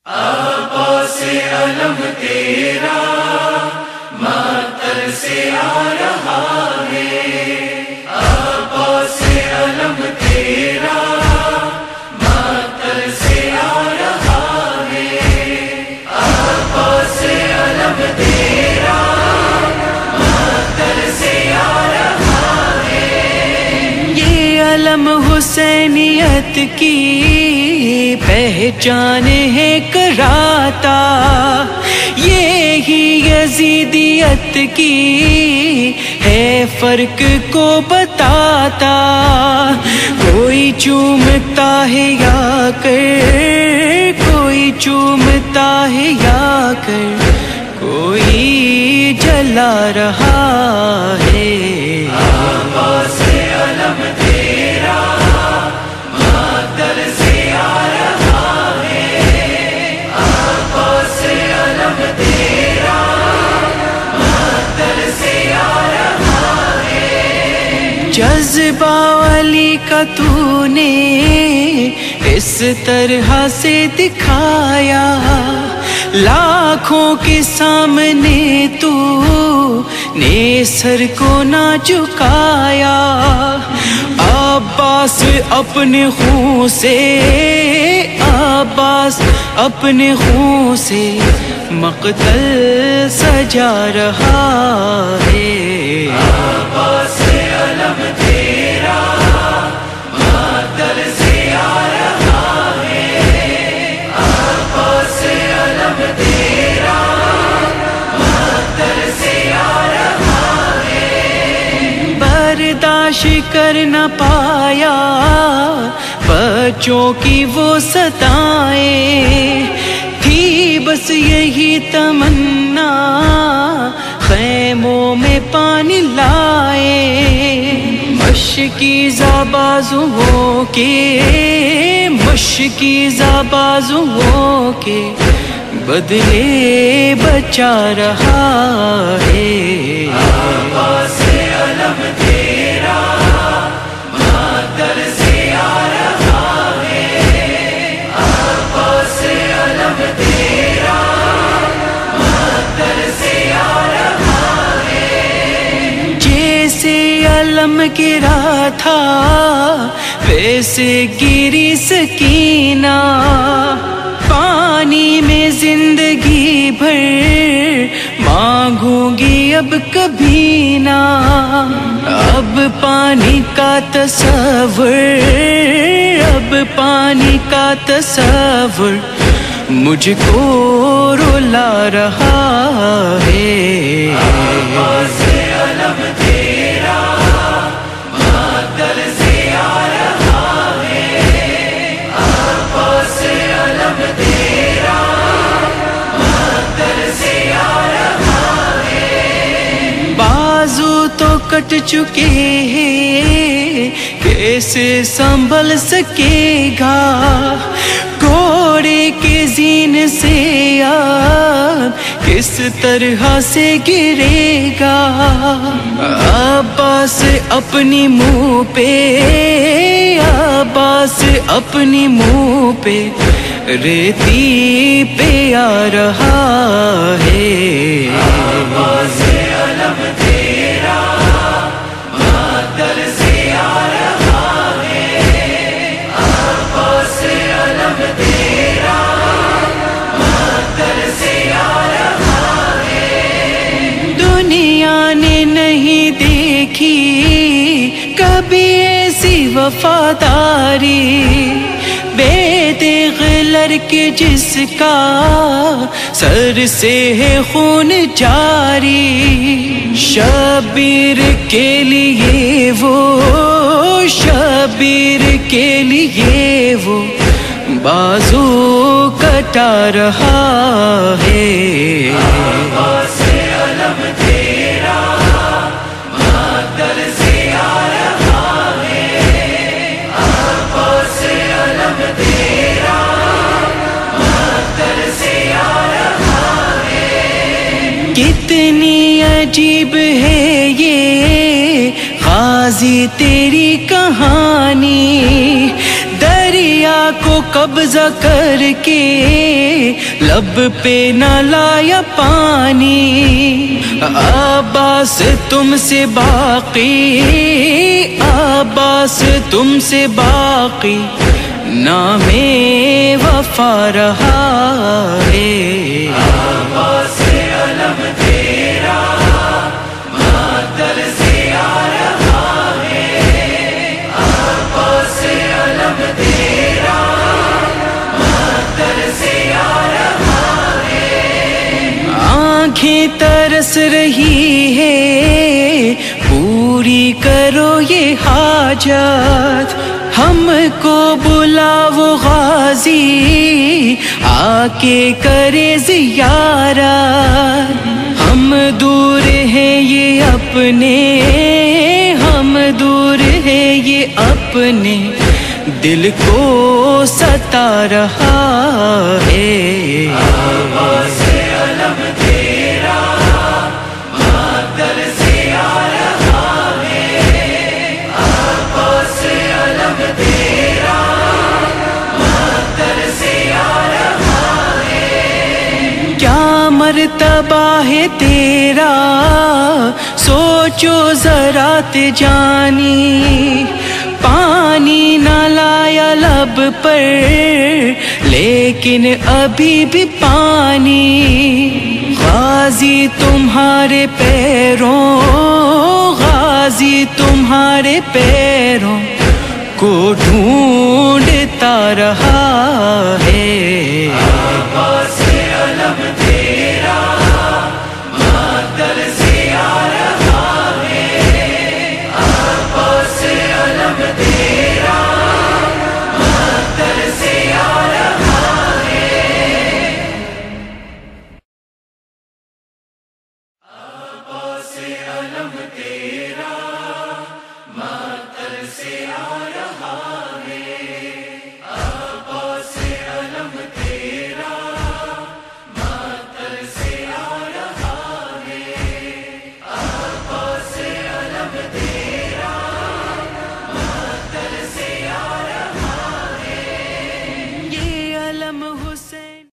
عباس علم تیرا ماتر سے آ رہا ہے، عباس علم تیرا ماتر سے آ رہا ہے، عباس علم تیرا ماتر سے آ رہا ہے۔ یہ علم حسینیت کی پہچان ہے کراتا، یہی یزیدیت کی ہے فرق کو بتاتا۔ کوئی چومتا ہے یا کر، کوئی چومتا ہے یا کر، کوئی جلا رہا ہے۔ عباس علم تیرا ماتر سے آ رہا ہے، عباس علم تیرا ماتر سے آ رہا ہے۔ جذبہ علی کا تو نے اس طرح سے دکھایا، لاکھوں کے سامنے تو نے سر کو نہ جھکایا۔ عباس اپنے خون سے، عباس اپنے خون سے مقتل سجا رہا ہے۔ عباس علم تیرا ماتر سے آ رہا ہے، عباس علم تیرا ماتر سے آ رہا ہے۔ برداشت کر نہ پایا بچوں کی وہ ستائیں، تھی بس یہی تمنا خیموں میں پانی لائے۔ مشکیزہ بازوؤں کے، مشکیزہ بازوؤں کے بدلے بچا رہا ہے۔ عباس علم تیرا ماتر سے آ رہا ہے، عباس علم تیرا ماتر سے آ رہا ہے۔ جیسے علم گرا تھا ویسے گری سکینہ، پانی میں زندگی بھر مانگوں گی اب کبھی نہ۔ اب پانی کا تصور، اب پانی کا تصور مجھ کو رلا رہا ہے۔ عباس علم تیرا ماتر سے آ رہا ہے، عباس علم تیرا ماتر سے آ رہا ہے۔ بازو تو کٹ چکے ہیں، کیسے سنبھل سکے گا گھوڑے کے زین سے آب کس طرح سے گرے گا۔ عباس اپنی منہ پہ، عباس اپنی منہ پہ ریتی پہ آ رہا ہے۔ عباس علم تیرا ماتر سے آ رہا ہے، عباس علم تیرا ماتر سے آ رہا ہے۔ دنیا نے نہیں دیکھی کبھی ایسی وفاداری، بے دغ لڑکے جس کا سر سے ہے خون جاری۔ شبیر کے لیے وہ، شبیر کے لیے وہ بازو کٹا رہا ہے۔ عباس علم تیرا ماتر سے آ رہا ہے، عباس علم تیرا ماتر سے آ رہا ہے۔ کتنی عجیب ہے یہ غازی تیری کہانی، در دریا کو قبضہ کر کے لب پہ نہ لایا پانی، عباس تم سے باقی، عباس تم سے باقی نام وفا رہا ہے۔ عباس علم تیرا ماتر سے آ رہا ہے، عباس علم تیرا ماتر سے آ رہا ہے۔ آنکھیں ترس رہی ہے پوری کرو یہ حاجت، ہم کو بلاو غازی آ کے کرے زیارت، ہم دور ہیں یہ اپنے، ہم دور ہیں یہ اپنے دل کو ستا رہا ہے۔ عباس علم تیرا ماتر سے آ رہا ہے، عباس علم تیرا ماتر سے آ رہا ہے۔ کیا مرتبہ ہے تیرا سوچو ذرا جانی، پانی نہ لایا لب پر لیکن ابھی بھی پانی، غازی تمہارے پیروں، غازی تمہارے پیروں کو ڈھونڈتا رہا ہے۔ عباس علم تیرا ماتر سے آ رہا ہے، عباس علم تیرا ماتر سے آ رہا ہے۔ عباس علم تیرا ماتر سے آ